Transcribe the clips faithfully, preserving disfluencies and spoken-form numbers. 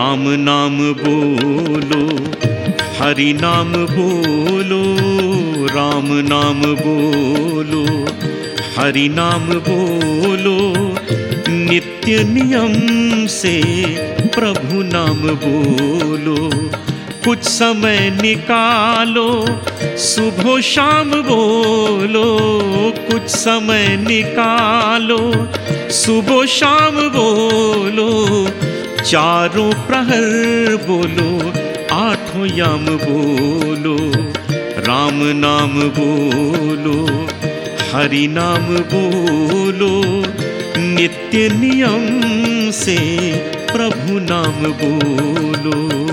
राम नाम बोलो, हरि नाम बोलो, राम नाम बोलो, हरि नाम बोलो, नित्य नियम से प्रभु नाम बोलो। कुछ समय निकालो, सुबह शाम बोलो, कुछ समय निकालो, सुबह शाम बोलो, चारों प्रहर बोलो, आठों याम बोलो। राम नाम बोलो, हरि नाम बोलो, नित्य नियम से प्रभु नाम बोलो।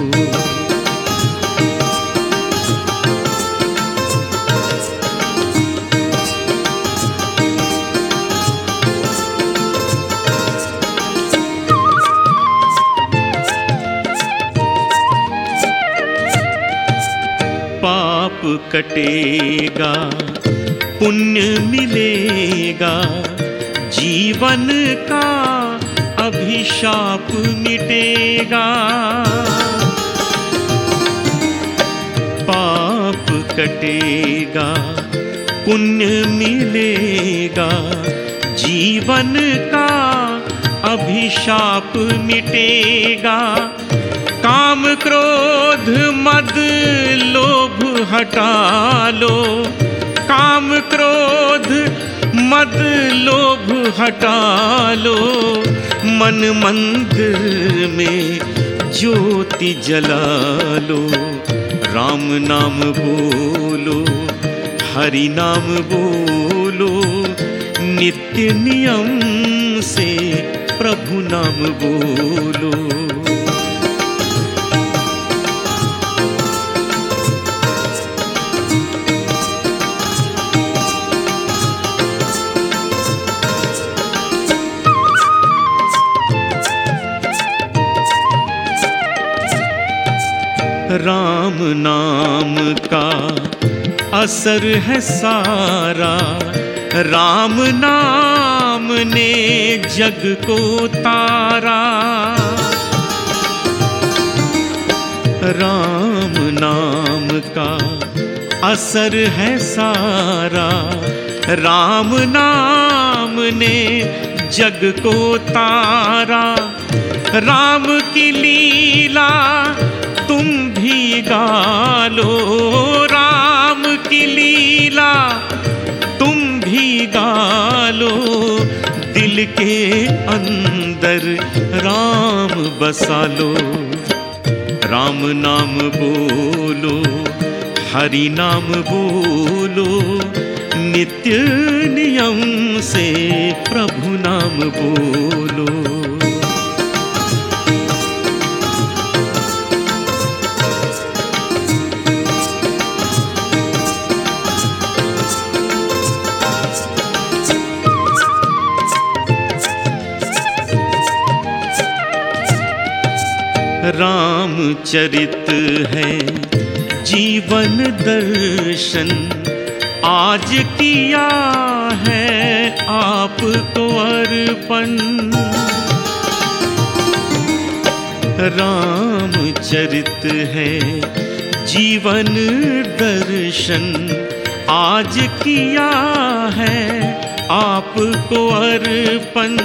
पाप कटेगा, पुण्य मिलेगा, जीवन का अभिशाप मिटेगा। पाप कटेगा, पुण्य मिलेगा, जीवन का अभिशाप मिटेगा। काम क्रोध मद लोभ हटा लो, काम क्रोध मद लोभ हटा लो, मन मंदिर में ज्योति जला लो। राम नाम बोलो, हरि नाम बोलो, नित्य नियम से प्रभु नाम बोलो। राम नाम का असर है सारा, राम नाम ने जग को तारा। राम नाम का असर है सारा, राम नाम ने जग को तारा। राम की लीला तुम भी गा लो, राम की लीला तुम भी गा लो। दिल के अंदर राम बसा लो। राम नाम बोलो, हरि नाम बोलो, नित्य नियम से प्रभु नाम बोलो। रामचरित है जीवन दर्शन, आज किया है आपको अर्पण। रामचरित है जीवन दर्शन, आज किया है आपको अर्पण।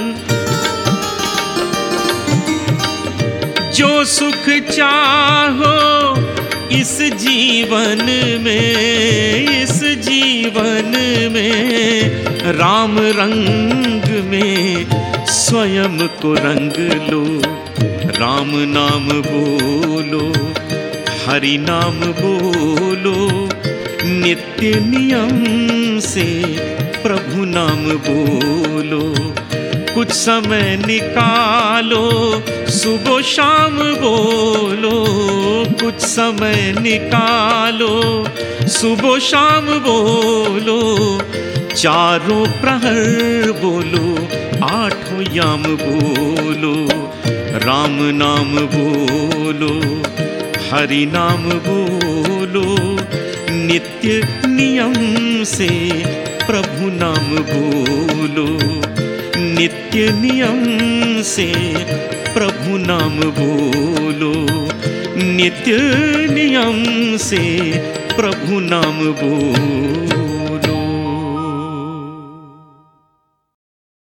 जो सुख चाहो इस जीवन में, इस जीवन में, राम रंग में स्वयं को रंग लो। राम नाम बोलो, हरि नाम बोलो, नित्य नियम से प्रभु नाम बोलो। कुछ समय निकालो, सुबह शाम बोलो, कुछ समय निकालो, सुबह शाम बोलो, चारों प्रहर बोलो, आठों याम बोलो। राम नाम बोलो, हरि नाम बोलो, नित्य नियम से प्रभु नाम बोलो। नित्य नियम से प्रभु नाम बोलो, नित्य नियम से प्रभु नाम बोलो।